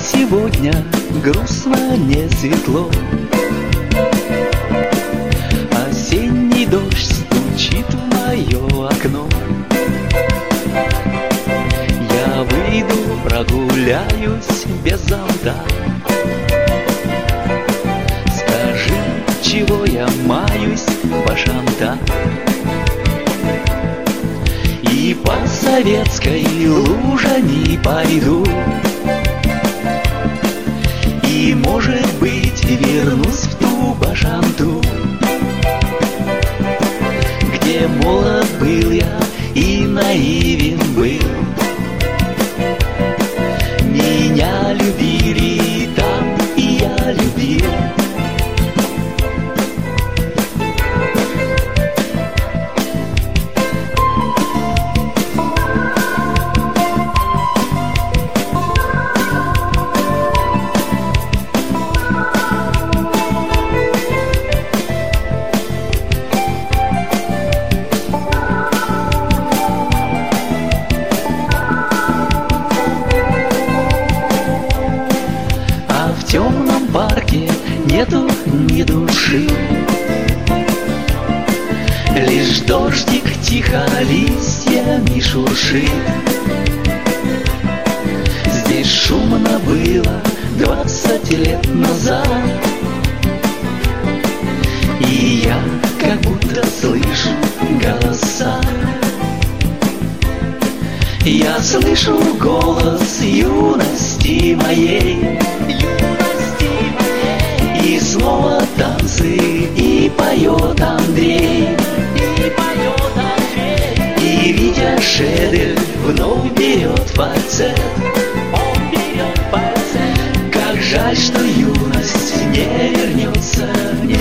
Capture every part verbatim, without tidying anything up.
сегодня грустно, не светло. Осенний дождь стучит в мое окно. Я выйду, прогуляюсь без зонта. Скажи, чего я маюсь, башанта? И по советской луже не пойду. И, может быть, вернусь в ту башанту, где молод был я и наивен был. Меня любили там, и я любил. В темном парке нету ни души, лишь дождик тихо листьями шуршит. Здесь шумно было двадцать лет назад, и я как будто слышу голоса. Я слышу голос юности моей, и снова танцы, и поет Андрей, и поет Андрей. И Витя Шедель вновь берет фальцет, он берет фальцет. Как жаль, что юность не вернется, нет.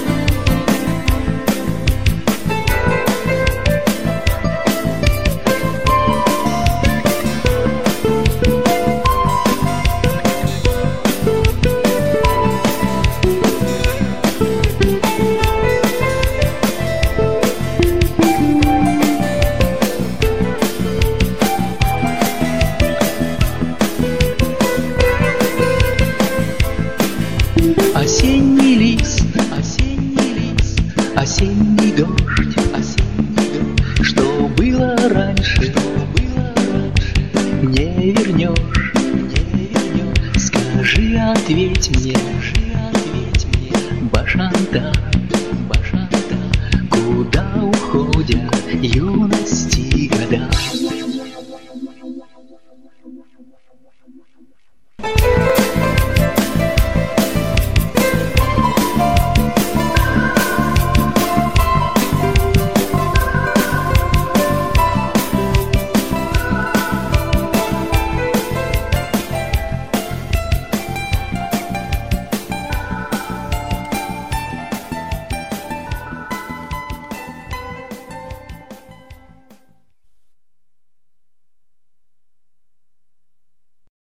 Осенний лист, осенний лист, осенний дождь, осенний дождь. Что было раньше, что было раньше, не вернешь, не вернешь. Скажи, ответь мне, скажи, ответь мне, башанта, башанта, куда уходят юности года?